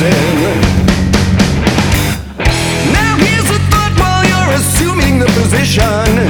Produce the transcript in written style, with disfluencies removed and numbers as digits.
listen. Now here's a thought while you're assuming the position.